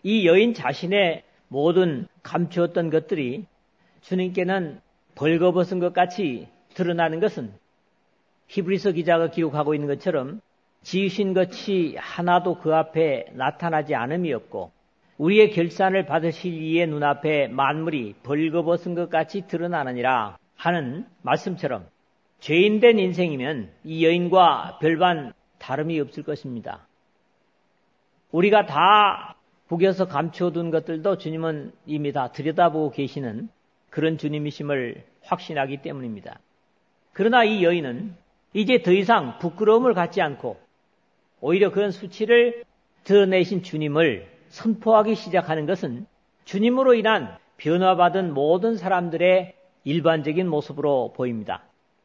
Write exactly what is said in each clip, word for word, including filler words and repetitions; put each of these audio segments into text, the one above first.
이 여인 자신의 모든 감추었던 것들이 주님께는 벌거벗은 것 같이 드러나는 것은 히브리서 기자가 기록하고 있는 것처럼 지으신 것이 하나도 그 앞에 나타나지 않음이 없고 우리의 결산을 받으실 이의 눈앞에 만물이 벌거벗은 것 같이 드러나느니라 하는 말씀처럼 죄인된 인생이면 이 여인과 별반 다름이 없을 것입니다. 우리가 다 구겨서 감추어둔 것들도 주님은 이미 다 들여다보고 계시는 그런 주님이심을 확신하기 때문입니다. 그러나 이 여인은 이제 더 이상 부끄러움을 갖지 않고 오히려 그런 수치를 드러내신 주님을 선포하기 시작하는 것은 주님으로 인한 변화받은 모든 사람들의 일반적인 모습으로 보입니다.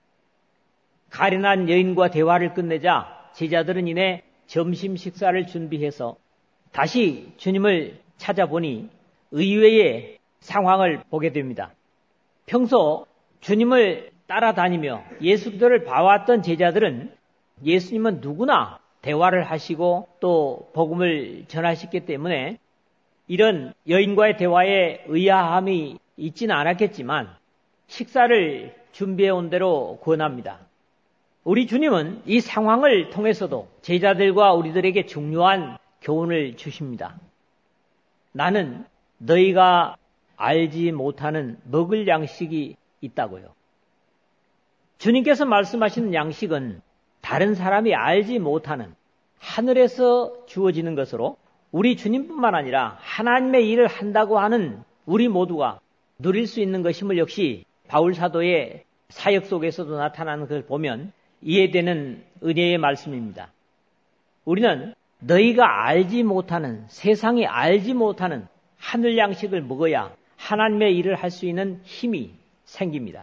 가련한 여인과 대화를 끝내자 제자들은 이내 점심 식사를 준비해서 다시 주님을 찾아보니 의외의 상황을 보게 됩니다. 평소 주님을 따라다니며 예수님을 봐왔던 제자들은 예수님은 누구나 대화를 하시고 또 복음을 전하셨기 때문에 이런 여인과의 대화에 의아함이 있지는 않았겠지만 식사를 준비해 온 대로 권합니다. 우리 주님은 이 상황을 통해서도 제자들과 우리들에게 중요한 교훈을 주십니다. 나는 너희가 알지 못하는 먹을 양식이 있다고요. 주님께서 말씀하시는 양식은 다른 사람이 알지 못하는 하늘에서 주어지는 것으로 우리 주님뿐만 아니라 하나님의 일을 한다고 하는 우리 모두가 누릴 수 있는 것임을 역시 바울 사도의 사역 속에서도 나타나는 것을 보면 이해되는 은혜의 말씀입니다. 우리는 너희가 알지 못하는, 세상이 알지 못하는 하늘 양식을 먹어야 하나님의 일을 할 수 있는 힘이 생깁니다.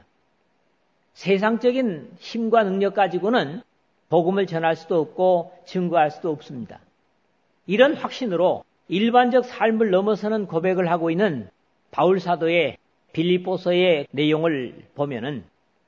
세상적인 힘과 능력 가지고는 복음을 전할 수도 없고 증거할 수도 없습니다. 이런 확신으로 일반적 삶을 넘어서는 고백을 하고 있는 바울 사도의 빌립보서의 내용을 보면은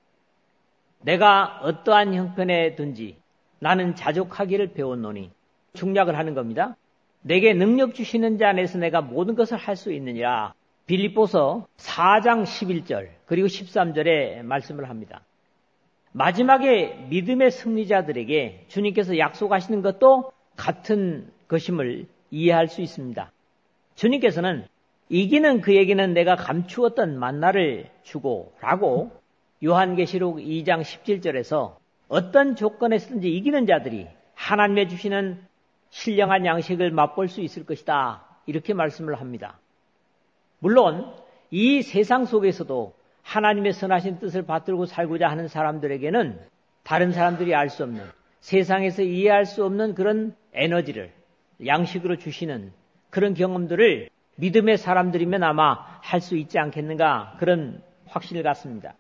내가 어떠한 형편에든지 나는 자족하기를 배웠노니 중략을 하는 겁니다. 내게 능력 주시는 자 안에서 내가 모든 것을 할 수 있느니라. 빌립보서 사 장 십일 절 그리고 십삼 절에 말씀을 합니다. 마지막에 믿음의 승리자들에게 주님께서 약속하시는 것도 같은 것임을 이해할 수 있습니다. 주님께서는 이기는 그에게는 내가 감추었던 만나를 주고 라고 요한계시록 이 장 십칠 절에서 어떤 조건에서든지 이기는 자들이 하나님의 주시는 신령한 양식을 맛볼 수 있을 것이다. 이렇게 말씀을 합니다. 물론 이 세상 속에서도 하나님의 선하신 뜻을 받들고 살고자 하는 사람들에게는 다른 사람들이 알 수 없는, 세상에서 이해할 수 없는 그런 에너지를 양식으로 주시는 그런 경험들을 믿음의 사람들이면 아마 할 수 있지 않겠는가, 그런 확신을 갖습니다.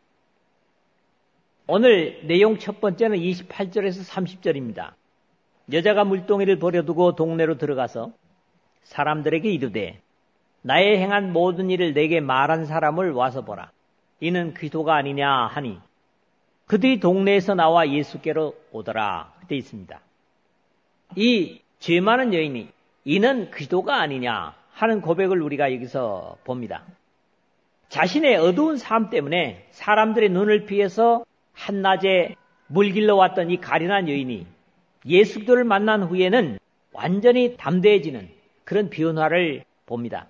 오늘 내용 첫 번째는 이십팔 절에서 삼십 절입니다. 여자가 물동이를 버려두고 동네로 들어가서 사람들에게 이르되 나의 행한 모든 일을 내게 말한 사람을 와서 보라. 이는 그리스도가 아니냐 하니 그들이 동네에서 나와 예수께로 오더라. 되어 있습니다. 이 죄 많은 여인이 이는 그리스도가 아니냐 하는 고백을 우리가 여기서 봅니다. 자신의 어두운 삶 때문에 사람들의 눈을 피해서 한낮에 물길러 왔던 이 가련한 여인이 예수 그리스도를 만난 후에는 완전히 담대해지는 그런 변화를 봅니다.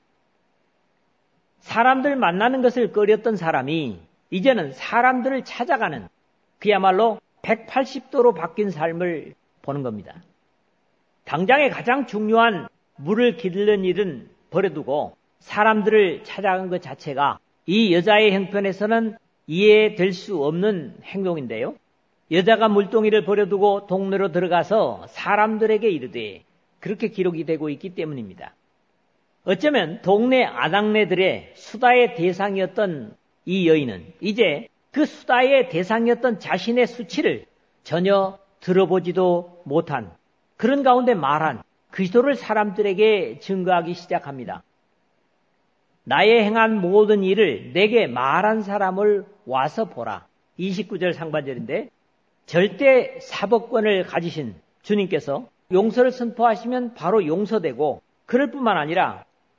사람들 만나는 것을 꺼렸던 사람이 이제는 사람들을 찾아가는 그야말로 백팔십 도로 바뀐 삶을 보는 겁니다. 당장에 가장 중요한 물을 기르는 일은 버려두고 사람들을 찾아간 것 자체가 이 여자의 형편에서는 이해될 수 없는 행동인데요. 여자가 물동이를 버려두고 동네로 들어가서 사람들에게 이르되 그렇게 기록이 되고 있기 때문입니다. 어쩌면 동네 아낙네들의 수다의 대상이었던 이 여인은 이제 그 수다의 대상이었던 자신의 수치를 전혀 들어보지도 못한 그런 가운데 말한 그리스도를 사람들에게 증거하기 시작합니다. 나의 행한 모든 일을 내게 말한 사람을 와서 보라. 이십구 절 상반절인데 절대 사법권을 가지신 주님께서 용서를 선포하시면 바로 용서되고 그럴 뿐만 아니라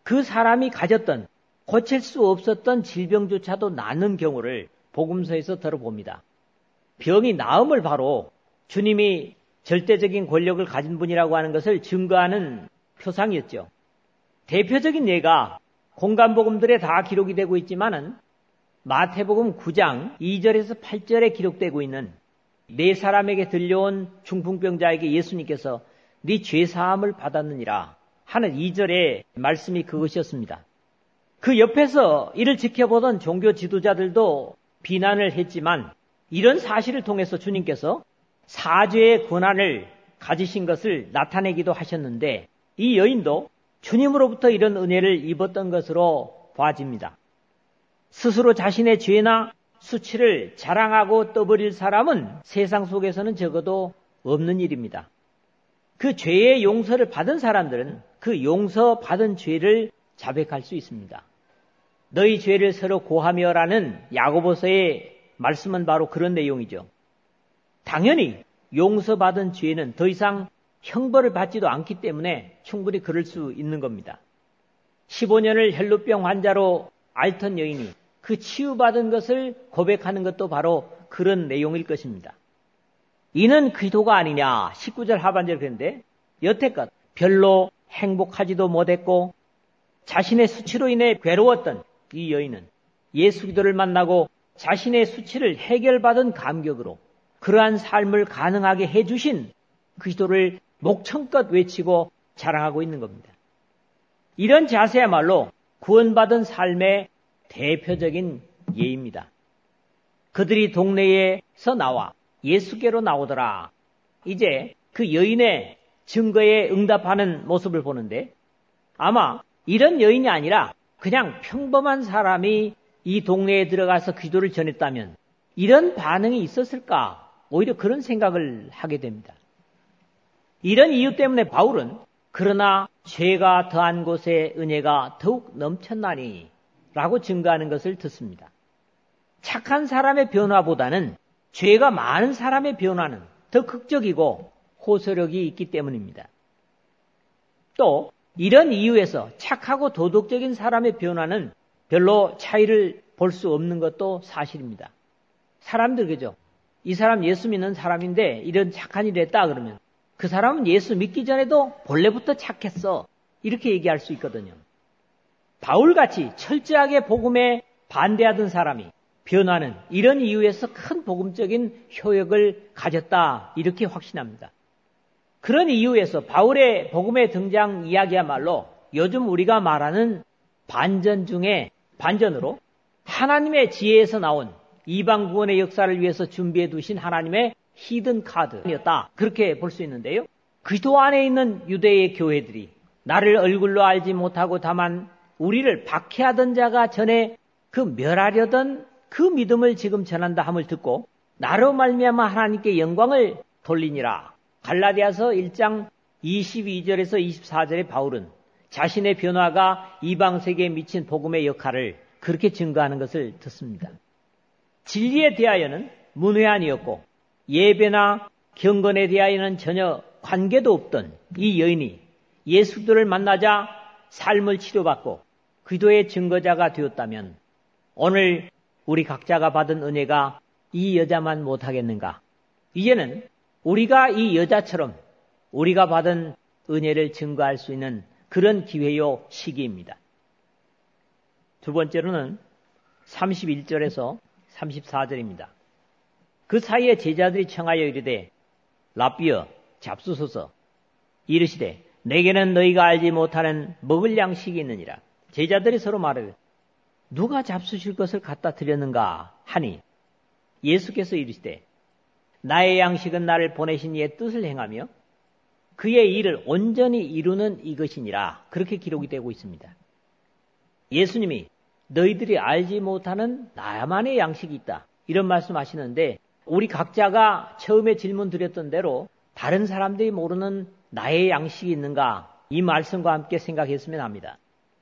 그 사람이 가졌던 고칠 수 없었던 질병조차도 낫는 경우를 복음서에서 들어봅니다. 병이 나음을 바로 주님이 절대적인 권력을 가진 분이라고 하는 것을 증거하는 표상이었죠. 대표적인 예가 공간복음들에 다 기록이 되고 있지만은 마태복음 구 장 이 절에서 팔 절에 기록되고 있는 네 사람에게 들려온 중풍병자에게 예수님께서 네 죄사함을 받았느니라 하는 이 절의 말씀이 그것이었습니다. 그 옆에서 이를 지켜보던 종교 지도자들도 비난을 했지만 이런 사실을 통해서 주님께서 사죄의 권한을 가지신 것을 나타내기도 하셨는데 이 여인도 주님으로부터 이런 은혜를 입었던 것으로 봐집니다. 스스로 자신의 죄나 수치를 자랑하고 떠벌일 사람은 세상 속에서는 적어도 없는 일입니다. 그 죄의 용서를 받은 사람들은 그 용서받은 죄를 자백할 수 있습니다. 너희 죄를 서로 고하며라는 야고보서의 말씀은 바로 그런 내용이죠. 당연히 용서받은 죄는 더 이상 형벌을 받지도 않기 때문에 충분히 그럴 수 있는 겁니다. 십오 년을 혈루병 환자로 앓던 여인이 그 치유받은 것을 고백하는 것도 바로 그런 내용일 것입니다. 이는 기도가 아니냐 십구 절 하반절 그런데 여태껏 별로 행복하지도 못했고 자신의 수치로 인해 괴로웠던 이 여인은 예수 기도를 만나고 자신의 수치를 해결받은 감격으로 그러한 삶을 가능하게 해주신 그 기도를 목청껏 외치고 자랑하고 있는 겁니다. 이런 자세야말로 구원받은 삶의 대표적인 예입니다. 그들이 동네에서 나와 예수께로 나오더라. 이제 그 여인의 증거에 응답하는 모습을 보는데 아마 이런 여인이 아니라 그냥 평범한 사람이 이 동네에 들어가서 기도를 전했다면 이런 반응이 있었을까? 오히려 그런 생각을 하게 됩니다. 이런 이유 때문에 바울은 그러나 죄가 더한 곳에 은혜가 더욱 넘쳤나니 라고 증거하는 것을 듣습니다. 착한 사람의 변화보다는 죄가 많은 사람의 변화는 더 극적이고 호소력이 있기 때문입니다. 또 이런 이유에서 착하고 도덕적인 사람의 변화는 별로 차이를 볼 수 없는 것도 사실입니다. 사람들 그죠? 이 사람 예수 믿는 사람인데 이런 착한 일을 했다 그러면 그 사람은 예수 믿기 전에도 본래부터 착했어. 이렇게 얘기할 수 있거든요. 바울같이 철저하게 복음에 반대하던 사람이 변화는 이런 이유에서 큰 복음적인 효력을 가졌다. 이렇게 확신합니다. 그런 이유에서 바울의 복음의 등장 이야기야말로 요즘 우리가 말하는 반전 중에 반전으로 하나님의 지혜에서 나온 이방 구원의 역사를 위해서 준비해 두신 하나님의 히든 카드였다. 그렇게 볼 수 있는데요. 그리스도 안에 있는 유대의 교회들이 나를 얼굴로 알지 못하고 다만 우리를 박해하던 자가 전에 그 멸하려던 그 믿음을 지금 전한다 함을 듣고 나로 말미암아 하나님께 영광을 돌리니라. 갈라디아서 일 장 이십이 절에서 이십사 절에 바울은 자신의 변화가 이방 세계에 미친 복음의 역할을 그렇게 증거하는 것을 듣습니다. 진리에 대하여는 문외한이었고 예배나 경건에 대하여는 전혀 관계도 없던 이 여인이 예수들을 만나자 삶을 치료받고 기도의 증거자가 되었다면 오늘 우리 각자가 받은 은혜가 이 여자만 못하겠는가? 이제는 우리가 이 여자처럼 우리가 받은 은혜를 증거할 수 있는 그런 기회요 시기입니다. 두 번째로는 삼십일 절에서 삼십사 절입니다. 그 사이에 제자들이 청하여 이르되 라삐어 잡수소서 이르시되 내게는 너희가 알지 못하는 먹을 양식이 있느니라. 제자들이 서로 말하되 누가 잡수실 것을 갖다 드렸는가 하니 예수께서 이르시되 나의 양식은 나를 보내신 이의 뜻을 행하며 그의 일을 온전히 이루는 이것이니라. 그렇게 기록이 되고 있습니다. 예수님이 너희들이 알지 못하는 나만의 양식이 있다. 이런 말씀하시는데 우리 각자가 처음에 질문 드렸던 대로 다른 사람들이 모르는 나의 양식이 있는가? 이 말씀과 함께 생각했으면 합니다.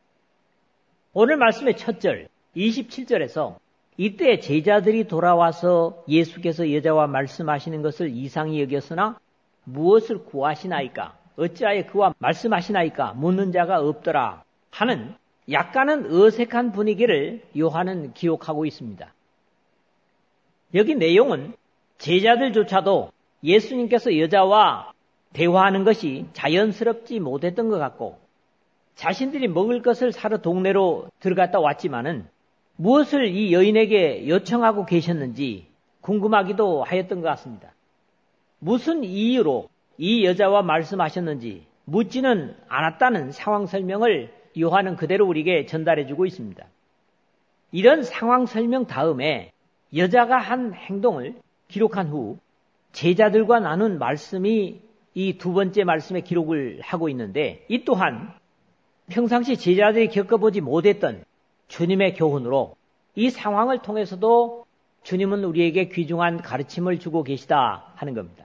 오늘 말씀의 첫 절, 이십칠 절에서 이때 제자들이 돌아와서 예수께서 여자와 말씀하시는 것을 이상히 여겼으나 무엇을 구하시나이까? 어찌하여 그와 말씀하시나이까? 묻는 자가 없더라 하는 약간은 어색한 분위기를 요한은 기록하고 있습니다. 여기 내용은 제자들조차도 예수님께서 여자와 대화하는 것이 자연스럽지 못했던 것 같고 자신들이 먹을 것을 사러 동네로 들어갔다 왔지만은 무엇을 이 여인에게 요청하고 계셨는지 궁금하기도 하였던 것 같습니다. 무슨 이유로 이 여자와 말씀하셨는지 묻지는 않았다는 상황 설명을 요한은 그대로 우리에게 전달해주고 있습니다. 이런 상황 설명 다음에 여자가 한 행동을 기록한 후 제자들과 나눈 말씀이 이 두 번째 말씀에 기록을 하고 있는데 이 또한 평상시 제자들이 겪어보지 못했던 주님의 교훈으로 이 상황을 통해서도 주님은 우리에게 귀중한 가르침을 주고 계시다 하는 겁니다.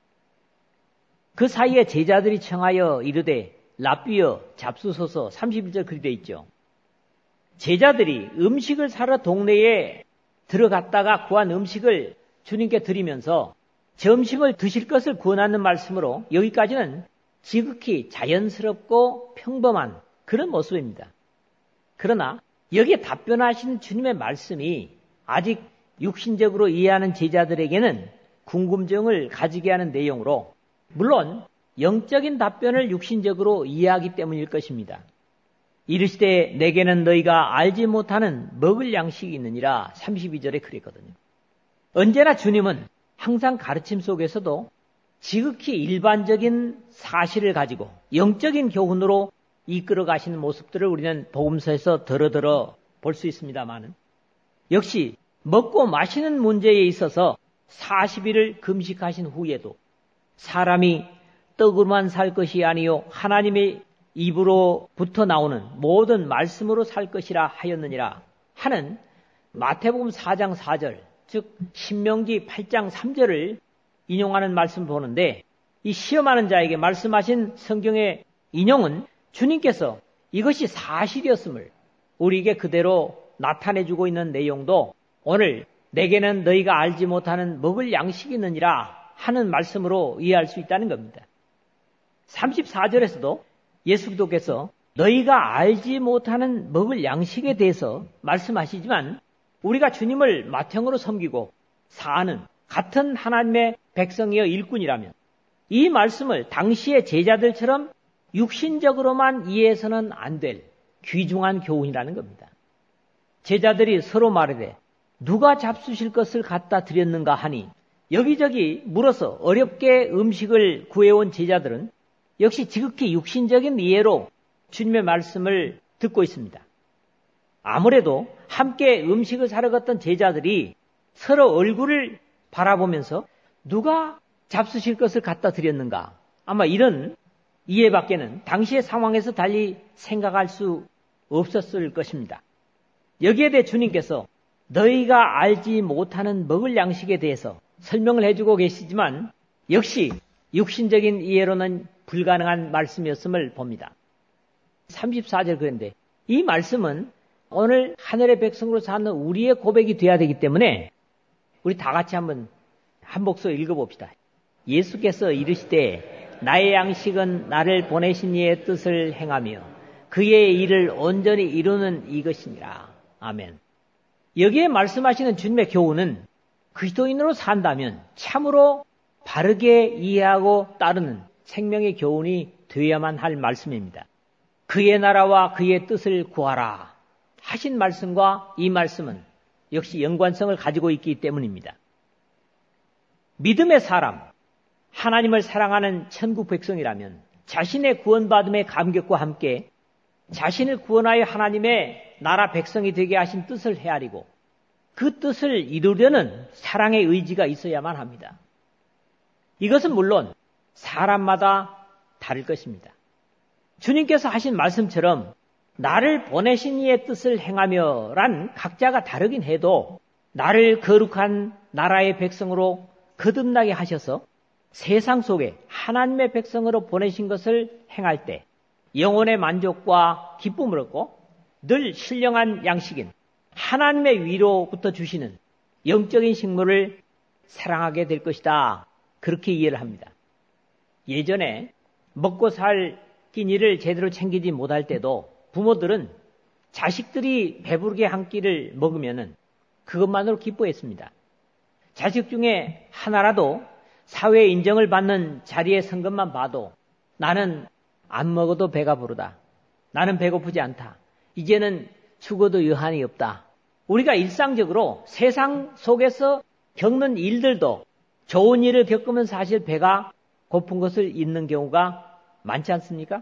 그 사이에 제자들이 청하여 이르되 랍비여 잡수소서 삼십일 절 그리 되어 있죠. 제자들이 음식을 사러 동네에 들어갔다가 구한 음식을 주님께 드리면서 점심을 드실 것을 구원하는 말씀으로 여기까지는 지극히 자연스럽고 평범한 그런 모습입니다. 그러나 여기에 답변하신 주님의 말씀이 아직 육신적으로 이해하는 제자들에게는 궁금증을 가지게 하는 내용으로 물론 영적인 답변을 육신적으로 이해하기 때문일 것입니다. 이르시되 내게는 너희가 알지 못하는 먹을 양식이 있느니라 삼십이 절에 그랬거든요. 언제나 주님은 항상 가르침 속에서도 지극히 일반적인 사실을 가지고 영적인 교훈으로 이끌어 가시는 모습들을 우리는 복음서에서 더러더러 볼 수 있습니다만 역시 먹고 마시는 문제에 있어서 사십 일을 금식하신 후에도 사람이 떡으로만 살 것이 아니요 하나님의 입으로부터 나오는 모든 말씀으로 살 것이라 하였느니라 하는 마태복음 사 장 사 절 즉 신명기 팔 장 삼 절을 인용하는 말씀을 보는데 이 시험하는 자에게 말씀하신 성경의 인용은 주님께서 이것이 사실이었음을 우리에게 그대로 나타내주고 있는 내용도 오늘 내게는 너희가 알지 못하는 먹을 양식이 있느니라 하는 말씀으로 이해할 수 있다는 겁니다. 삼십사 절에서도 예수 그리스도께서 너희가 알지 못하는 먹을 양식에 대해서 말씀하시지만 우리가 주님을 맏형으로 섬기고 사는 같은 하나님의 백성이여 일꾼이라면 이 말씀을 당시의 제자들처럼 육신적으로만 이해해서는 안 될 귀중한 교훈이라는 겁니다. 제자들이 서로 말하되 누가 잡수실 것을 갖다 드렸는가 하니 여기저기 물어서 어렵게 음식을 구해온 제자들은 역시 지극히 육신적인 이해로 주님의 말씀을 듣고 있습니다. 아무래도 함께 음식을 사러 갔던 제자들이 서로 얼굴을 바라보면서 누가 잡수실 것을 갖다 드렸는가 아마 이런 이해밖에는 당시의 상황에서 달리 생각할 수 없었을 것입니다. 여기에 대해 주님께서 너희가 알지 못하는 먹을 양식에 대해서 설명을 해주고 계시지만 역시 육신적인 이해로는 불가능한 말씀이었음을 봅니다. 삼십사 절 그런데 이 말씀은 오늘 하늘의 백성으로 사는 우리의 고백이 돼야 되기 때문에 우리 다 같이 한번 한 목소리 읽어봅시다. 예수께서 이르시되 나의 양식은 나를 보내신 이의 뜻을 행하며 그의 일을 온전히 이루는 이것이니라. 아멘. 여기에 말씀하시는 주님의 교훈은 그리스도인으로 산다면 참으로 바르게 이해하고 따르는 생명의 교훈이 되어야만 할 말씀입니다. 그의 나라와 그의 뜻을 구하라 하신 말씀과 이 말씀은 역시 연관성을 가지고 있기 때문입니다. 믿음의 사람, 하나님을 사랑하는 천국 백성이라면 자신의 구원받음의 감격과 함께 자신을 구원하여 하나님의 나라 백성이 되게 하신 뜻을 헤아리고 그 뜻을 이루려는 사랑의 의지가 있어야만 합니다. 이것은 물론 사람마다 다를 것입니다. 주님께서 하신 말씀처럼 나를 보내신 이의 뜻을 행하며란 각자가 다르긴 해도 나를 거룩한 나라의 백성으로 거듭나게 하셔서 세상 속에 하나님의 백성으로 보내신 것을 행할 때 영혼의 만족과 기쁨을 얻고 늘 신령한 양식인 하나님의 위로부터 주시는 영적인 식물을 사랑하게 될 것이다. 그렇게 이해를 합니다. 예전에 먹고 살 끼니를 제대로 챙기지 못할 때도 부모들은 자식들이 배부르게 한 끼를 먹으면은 그것만으로 기뻐했습니다. 자식 중에 하나라도 사회의 인정을 받는 자리에 선 것만 봐도 나는 안 먹어도 배가 부르다. 나는 배고프지 않다. 이제는 죽어도 여한이 없다. 우리가 일상적으로 세상 속에서 겪는 일들도 좋은 일을 겪으면 사실 배가 고픈 것을 잊는 경우가 많지 않습니까?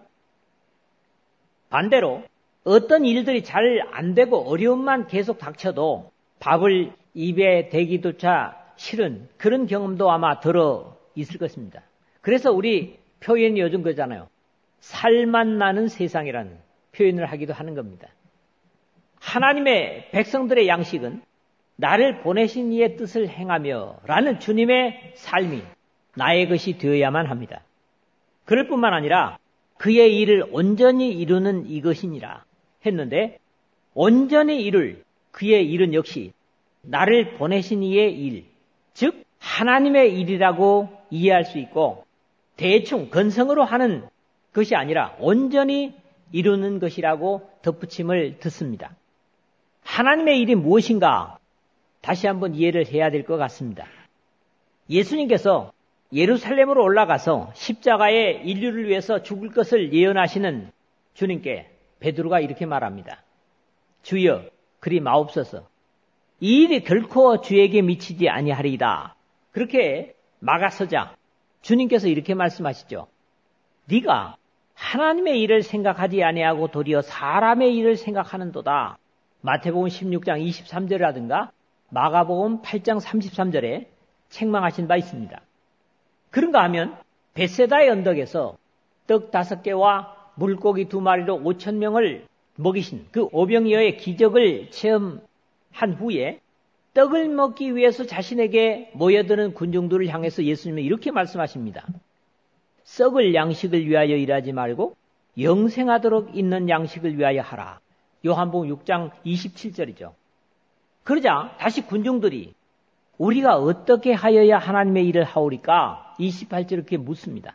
반대로 어떤 일들이 잘 안 되고 어려움만 계속 닥쳐도 밥을 입에 대기조차 싫은 그런 경험도 아마 들어 있을 것입니다. 그래서 우리 표현이 요즘 그러잖아요. 살맛 나는 세상이라는 표현을 하기도 하는 겁니다. 하나님의 백성들의 양식은 나를 보내신 이의 뜻을 행하며 라는 주님의 삶이 나의 것이 되어야만 합니다. 그럴 뿐만 아니라 그의 일을 온전히 이루는 이것이니라 했는데 온전히 이룰 그의 일은 역시 나를 보내신 이의 일, 즉 하나님의 일이라고 이해할 수 있고 대충 건성으로 하는 것이 아니라 온전히 이루는 것이라고 덧붙임을 듣습니다. 하나님의 일이 무엇인가 다시 한번 이해를 해야 될 것 같습니다. 예수님께서 예루살렘으로 올라가서 십자가에 인류를 위해서 죽을 것을 예언하시는 주님께 베드로가 이렇게 말합니다. 주여 그리 마옵소서. 이 일이 결코 주에게 미치지 아니하리이다. 그렇게 막아서자 주님께서 이렇게 말씀하시죠. 네가 하나님의 일을 생각하지 아니하고 도리어 사람의 일을 생각하는도다. 마태복음 십육 장 이십삼 절이라든가 마가복음 팔 장 삼십삼 절에 책망하신 바 있습니다. 그런가 하면 벳세다의 언덕에서 떡 다섯 개와 물고기 두 마리로 오천 명을 먹이신 그 오병이어의 기적을 체험한 후에 떡을 먹기 위해서 자신에게 모여드는 군중들을 향해서 예수님은 이렇게 말씀하십니다. 썩을 양식을 위하여 일하지 말고 영생하도록 있는 양식을 위하여 하라. 요한복음 육 장 이십칠 절이죠. 그러자 다시 군중들이 우리가 어떻게 하여야 하나님의 일을 하오리까? 이십팔 절 이렇게 묻습니다.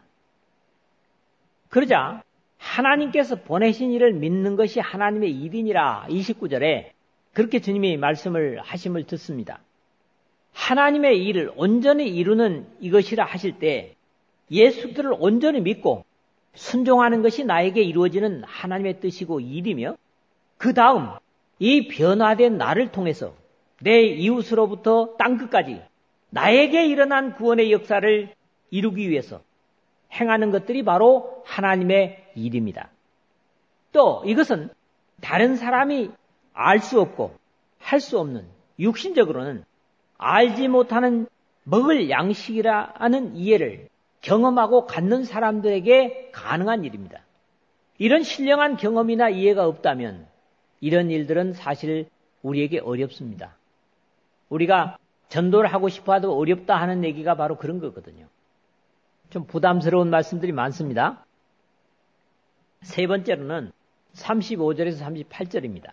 그러자 하나님께서 보내신 일을 믿는 것이 하나님의 일이니라 이십구 절에 그렇게 주님이 말씀을 하심을 듣습니다. 하나님의 일을 온전히 이루는 이것이라 하실 때 예수들을 온전히 믿고 순종하는 것이 나에게 이루어지는 하나님의 뜻이고 일이며 그 다음 이 변화된 나를 통해서 내 이웃으로부터 땅끝까지 나에게 일어난 구원의 역사를 이루기 위해서 행하는 것들이 바로 하나님의 일입니다. 또 이것은 다른 사람이 알 수 없고 할 수 없는 육신적으로는 알지 못하는 먹을 양식이라는 이해를 경험하고 갖는 사람들에게 가능한 일입니다. 이런 신령한 경험이나 이해가 없다면 이런 일들은 사실 우리에게 어렵습니다. 우리가 전도를 하고 싶어도 어렵다 하는 얘기가 바로 그런 거거든요. 좀 부담스러운 말씀들이 많습니다. 세 번째로는 삼십오 절에서 삼십팔 절입니다.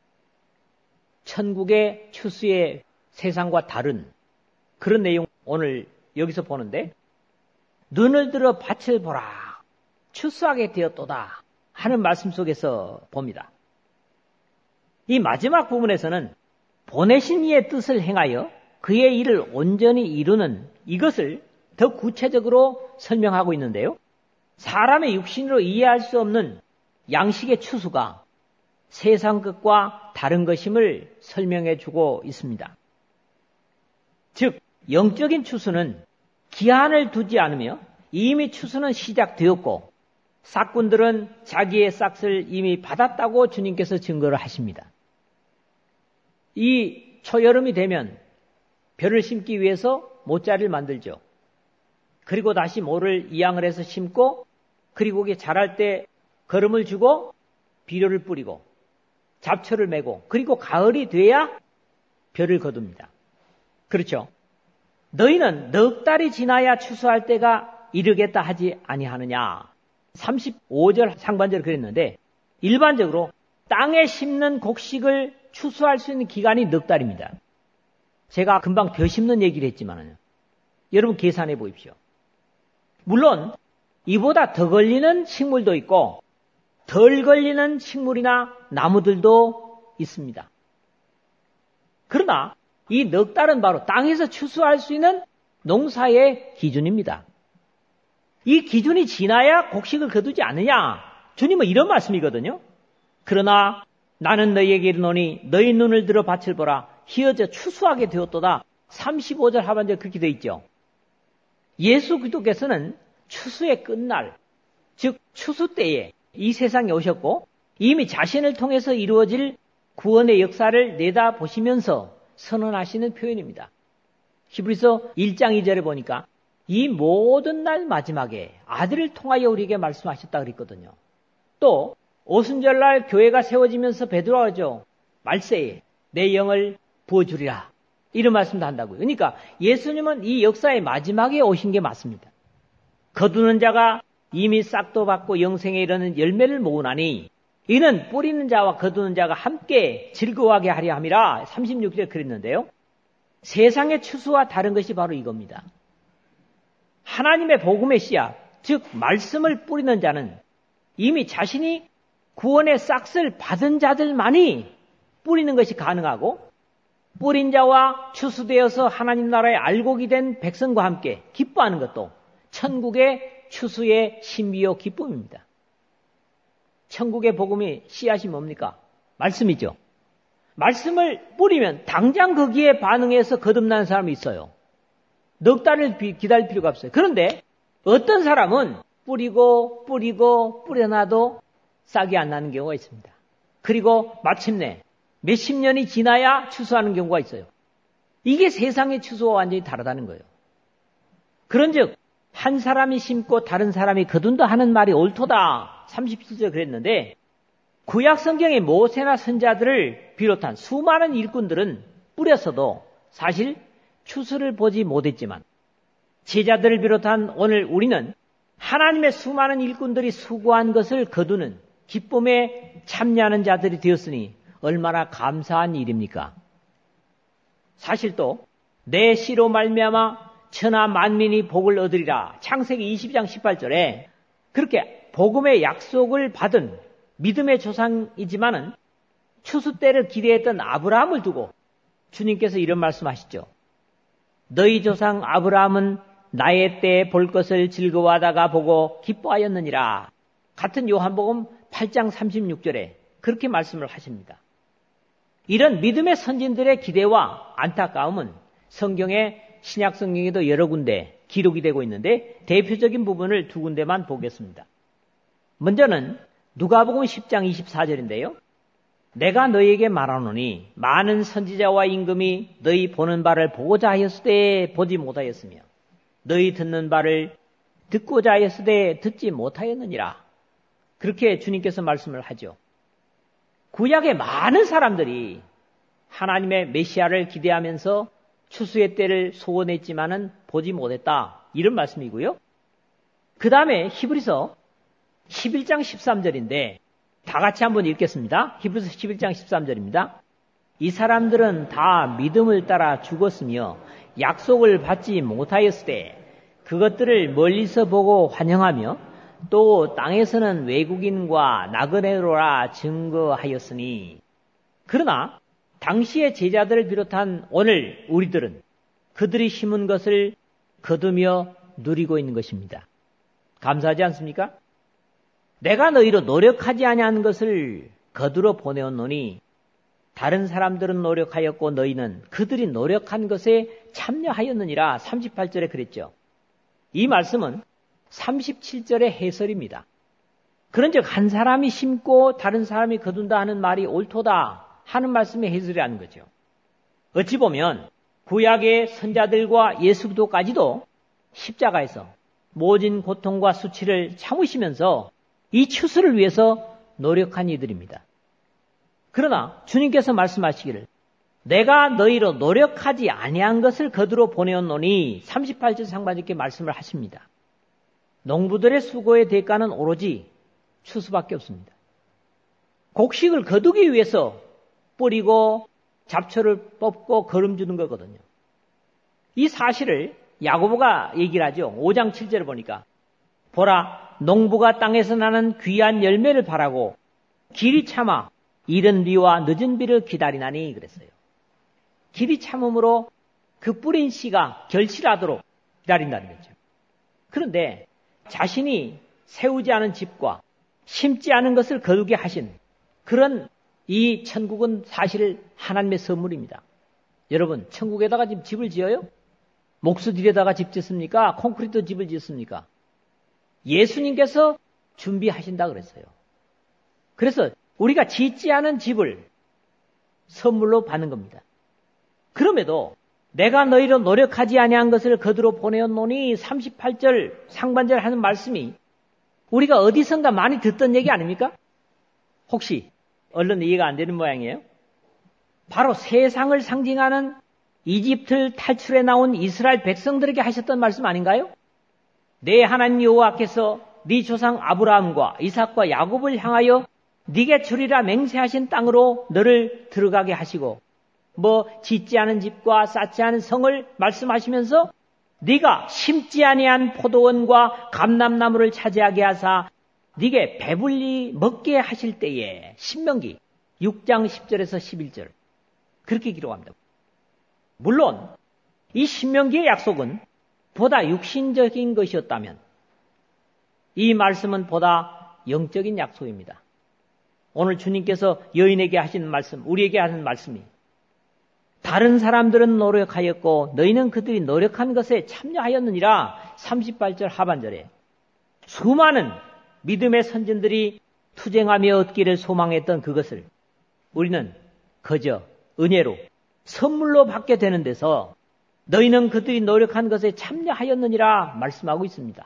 천국의 추수의 세상과 다른 그런 내용 오늘 여기서 보는데 눈을 들어 밭을 보라 추수하게 되었도다 하는 말씀 속에서 봅니다. 이 마지막 부분에서는 보내신 이의 뜻을 행하여 그의 일을 온전히 이루는 이것을 더 구체적으로 설명하고 있는데요. 사람의 육신으로 이해할 수 없는 양식의 추수가 세상 것과 다른 것임을 설명해 주고 있습니다. 즉 영적인 추수는 기한을 두지 않으며 이미 추수는 시작되었고 싹꾼들은 자기의 싹을 이미 받았다고 주님께서 증거를 하십니다. 이 초여름이 되면 벼를 심기 위해서 모짜리를 만들죠. 그리고 다시 모를 이양을 해서 심고 그리고 그게 자랄 때 거름을 주고 비료를 뿌리고 잡초를 메고 그리고 가을이 돼야 벼를 거둡니다. 그렇죠? 너희는 넉 달이 지나야 추수할 때가 이르겠다 하지 아니하느냐. 삼십오 절 상반절을 그랬는데 일반적으로 땅에 심는 곡식을 추수할 수 있는 기간이 넉 달입니다. 제가 금방 벼 심는 얘기를 했지만요. 여러분 계산해 보십시오. 물론 이보다 더 걸리는 식물도 있고 덜 걸리는 식물이나 나무들도 있습니다. 그러나 이 넉 달은 바로 땅에서 추수할 수 있는 농사의 기준입니다. 이 기준이 지나야 곡식을 거두지 않느냐? 주님은 이런 말씀이거든요. 그러나 나는 너희에게 이르노니 너희 눈을 들어 밭을 보라. 희어져 추수하게 되었도다. 삼십오 절 하반절 그렇게 되어 있죠. 예수 그리스도께서는 추수의 끝날, 즉 추수 때에 이 세상에 오셨고 이미 자신을 통해서 이루어질 구원의 역사를 내다보시면서 선언하시는 표현입니다. 히브리서 일 장 이 절에 보니까 이 모든 날 마지막에 아들을 통하여 우리에게 말씀하셨다 그랬거든요. 또 오순절날 교회가 세워지면서 베드로가 하죠. 말세에 내 영을 부어주리라. 이런 말씀도 한다고요. 그러니까 예수님은 이 역사의 마지막에 오신 게 맞습니다. 거두는 자가 이미 싹도 받고 영생에 이르는 열매를 모으나니 이는 뿌리는 자와 거두는 자가 함께 즐거워하게 하려 함이라. 삼십육 절에 그랬는데요. 세상의 추수와 다른 것이 바로 이겁니다. 하나님의 복음의 씨앗, 즉 말씀을 뿌리는 자는 이미 자신이 구원의 싹을 받은 자들만이 뿌리는 것이 가능하고 뿌린 자와 추수되어서 하나님 나라의 알곡이 된 백성과 함께 기뻐하는 것도 천국의 추수의 신비요 기쁨입니다. 천국의 복음의 씨앗이 뭡니까? 말씀이죠. 말씀을 뿌리면 당장 거기에 반응해서 거듭나는 사람이 있어요. 넉 달을 기다릴 필요가 없어요. 그런데 어떤 사람은 뿌리고 뿌리고 뿌려놔도 싹이 안 나는 경우가 있습니다. 그리고 마침내 몇십 년이 지나야 추수하는 경우가 있어요. 이게 세상의 추수와 완전히 다르다는 거예요. 그런즉 한 사람이 심고 다른 사람이 거둔다 하는 말이 옳도다. 삼십칠 절 그랬는데 구약 성경의 모세나 선자들을 비롯한 수많은 일꾼들은 뿌렸어도 사실 추수를 보지 못했지만 제자들을 비롯한 오늘 우리는 하나님의 수많은 일꾼들이 수고한 것을 거두는 기쁨에 참여하는 자들이 되었으니 얼마나 감사한 일입니까? 사실 또 내 씨로 말미암아 천하 만민이 복을 얻으리라. 창세기 이십 장 십팔 절에 그렇게 복음의 약속을 받은 믿음의 조상이지만은 추수 때를 기대했던 아브라함을 두고 주님께서 이런 말씀하시죠. 너희 조상 아브라함은 나의 때에 볼 것을 즐거워하다가 보고 기뻐하였느니라. 같은 요한복음 팔 장 삼십육 절에 그렇게 말씀을 하십니다. 이런 믿음의 선진들의 기대와 안타까움은 성경의 신약 성경에도 여러 군데 기록이 되고 있는데 대표적인 부분을 두 군데만 보겠습니다. 먼저는 누가복음 십 장 이십사 절인데요. 내가 너희에게 말하노니 많은 선지자와 임금이 너희 보는 바를 보고자 하였으되 보지 못하였으며 너희 듣는 바를 듣고자 하였으되 듣지 못하였느니라. 그렇게 주님께서 말씀을 하죠. 구약의 많은 사람들이 하나님의 메시아를 기대하면서 추수의 때를 소원했지만은 보지 못했다. 이런 말씀이고요. 그 다음에 히브리서 십일 장 십삼 절인데 다 같이 한번 읽겠습니다. 히브리서 십일 장 십삼 절입니다. 이 사람들은 다 믿음을 따라 죽었으며 약속을 받지 못하였으되 그것들을 멀리서 보고 환영하며 또 땅에서는 외국인과 나그네로라 증거하였으니 그러나 당시의 제자들을 비롯한 오늘 우리들은 그들이 심은 것을 거두며 누리고 있는 것입니다. 감사하지 않습니까? 내가 너희로 노력하지 아니하는 것을 거두러 보내었노니 다른 사람들은 노력하였고 너희는 그들이 노력한 것에 참여하였느니라. 삼십팔 절에 그랬죠. 이 말씀은 삼십칠 절의 해설입니다. 그런즉 한 사람이 심고 다른 사람이 거둔다 하는 말이 옳도다 하는 말씀의 해설이라는 거죠. 어찌 보면 구약의 선자들과 예수 그리스도까지도 십자가에서 모진 고통과 수치를 참으시면서 이 추수를 위해서 노력한 이들입니다. 그러나 주님께서 말씀하시기를 내가 너희로 노력하지 아니한 것을 거두러 보내었노니 삼십팔 절 상반절 이렇게 말씀을 하십니다. 농부들의 수고의 대가는 오로지 추수밖에 없습니다. 곡식을 거두기 위해서 뿌리고 잡초를 뽑고 거름 주는 거거든요. 이 사실을 야고보가 얘기를 하죠. 오 장 칠 절을 보니까 보라 농부가 땅에서 나는 귀한 열매를 바라고 길이 참아 이른 비와 늦은 비를 기다리나니 그랬어요. 길이 참음으로 그 뿌린 씨가 결실하도록 기다린다는 거죠. 그런데 자신이 세우지 않은 집과 심지 않은 것을 거두게 하신 그런 이 천국은 사실 하나님의 선물입니다. 여러분, 천국에다가 지금 집을 지어요? 목수들에다가 집 짓습니까? 콘크리트 집을 짓습니까? 예수님께서 준비하신다 그랬어요. 그래서 우리가 짓지 않은 집을 선물로 받는 겁니다. 그럼에도 내가 너희로 노력하지 아니한 것을 거두러 보내었노니 삼십팔 절 상반절 하는 말씀이 우리가 어디선가 많이 듣던 얘기 아닙니까? 혹시 얼른 이해가 안 되는 모양이에요? 바로 세상을 상징하는 이집트 탈출에 나온 이스라엘 백성들에게 하셨던 말씀 아닌가요? 내 하나님 여호와께서 네 조상 아브라함과 이삭과 야곱을 향하여 네게 주리라 맹세하신 땅으로 너를 들어가게 하시고 뭐 짓지 않은 집과 쌓지 않은 성을 말씀하시면서 네가 심지 아니한 포도원과 감람나무를 차지하게 하사 네게 배불리 먹게 하실 때에 신명기 육 장 십 절에서 십일 절 그렇게 기록합니다. 물론 이 신명기의 약속은 보다 육신적인 것이었다면 이 말씀은 보다 영적인 약속입니다. 오늘 주님께서 여인에게 하신 말씀, 우리에게 하는 말씀이 다른 사람들은 노력하였고 너희는 그들이 노력한 것에 참여하였느니라 삼십팔 절 하반절에 수많은 믿음의 선진들이 투쟁하며 얻기를 소망했던 그것을 우리는 그저 은혜로 선물로 받게 되는 데서 너희는 그들이 노력한 것에 참여하였느니라 말씀하고 있습니다.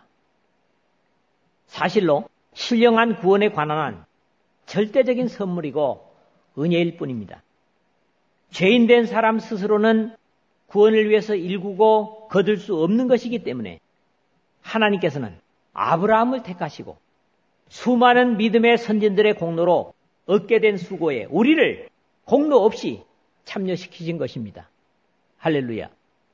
사실로 신령한 구원에 관한 한 절대적인 선물이고 은혜일 뿐입니다. 죄인된 사람 스스로는 구원을 위해서 일구고 거둘 수 없는 것이기 때문에 하나님께서는 아브라함을 택하시고 수많은 믿음의 선진들의 공로로 얻게 된 수고에 우리를 공로 없이 참여시키신 것입니다. 할렐루야.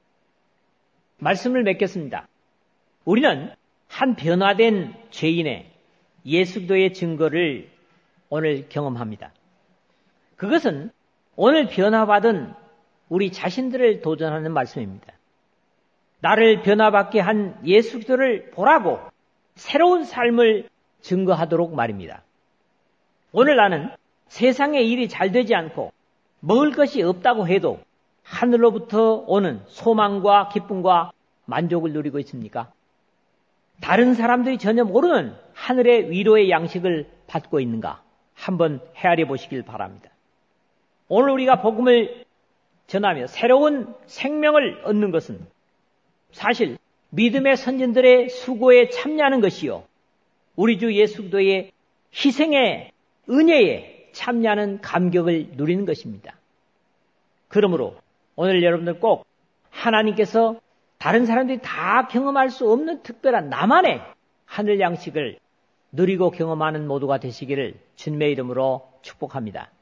말씀을 맺겠습니다. 우리는 한 변화된 죄인의 예수 그리스도의 증거를 오늘 경험합니다. 그것은 오늘 변화받은 우리 자신들을 도전하는 말씀입니다. 나를 변화받게 한 예수 그리스도를 보라고 새로운 삶을 증거하도록 말입니다. 오늘 나는 세상의 일이 잘 되지 않고 먹을 것이 없다고 해도 하늘로부터 오는 소망과 기쁨과 만족을 누리고 있습니까? 다른 사람들이 전혀 모르는 하늘의 위로의 양식을 받고 있는가? 한번 헤아려 보시길 바랍니다. 오늘 우리가 복음을 전하며 새로운 생명을 얻는 것은 사실 믿음의 선진들의 수고에 참여하는 것이요. 우리 주 예수 그리스도의 희생의 은혜에 참여하는 감격을 누리는 것입니다. 그러므로 오늘 여러분들 꼭 하나님께서 다른 사람들이 다 경험할 수 없는 특별한 나만의 하늘 양식을 누리고 경험하는 모두가 되시기를 주님의 이름으로 축복합니다.